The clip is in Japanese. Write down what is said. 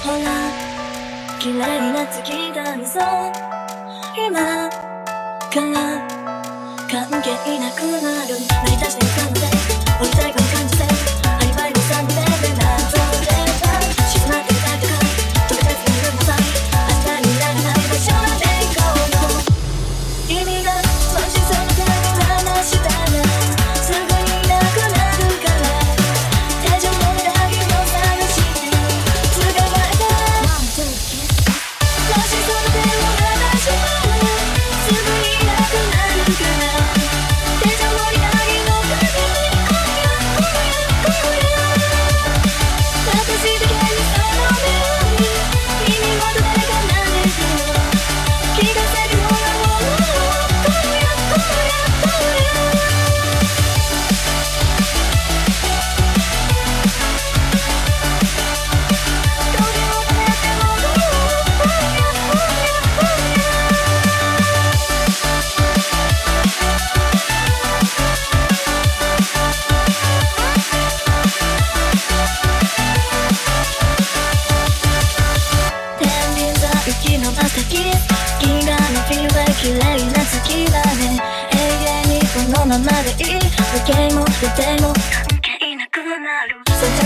ほら綺麗な月だね。そう今から関係なくなる成り立っていたので置きたいこの感じでアリバイをさんで謎れば静まっていたとか特別にいるのさ明日にいられない場所まで行こうの意味がもしその手を離したらすぐになくなるから手錠の裏切りを探して捕まえたもしその手を離したらすぐになくなるから手錠の裏切りをかけてこや私だけにその目を見耳元誰かなんでしょう気がせるほらもう息のま先銀河のフィルは綺麗な月だね永遠にこのままでいい時計も予定も関係なくなる